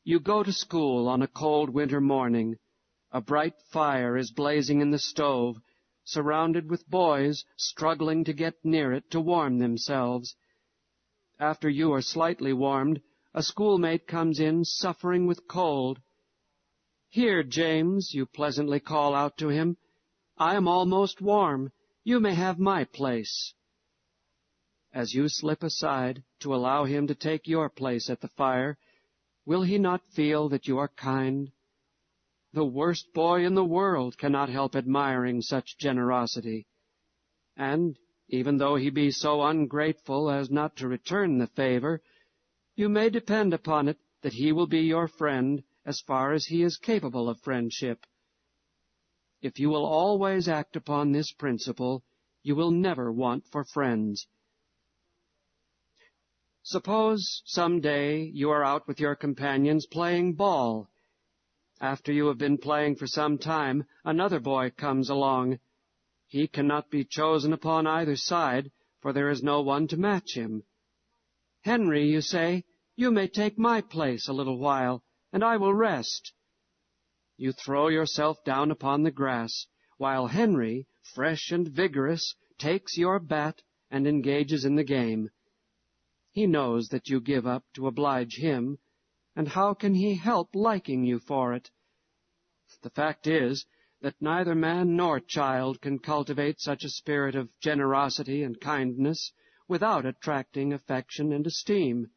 You go to school on a cold winter morning. A bright fire is blazing in the stove, surrounded with boys struggling to get near it to warm themselves. After you are slightly warmed, a schoolmate comes in suffering with cold. "Here, James," you pleasantly call out to him, "I am almost warm. You may have my place." As you slip aside to allow him to take your place at the fire, will he not feel that you are kind? The worst boy in the world cannot help admiring such generosity. And, even though he be so ungrateful as not to return the favor, you may depend upon it that he will be your friend as far as he is capable of friendship. If you will always act upon this principle, you will never want for friends. Suppose some day you are out with your companions playing ball. After you have been playing for some time, another boy comes along. He cannot be chosen upon either side, for there is no one to match him. "Henry," you say, "you may take my place a little while, and I will rest." You throw yourself down upon the grass, while Henry, fresh and vigorous, takes your bat and engages in the game. He knows that you give up to oblige him, and how can he help liking you for it? The fact is that neither man nor child can cultivate such a spirit of generosity and kindness without attracting affection and esteem.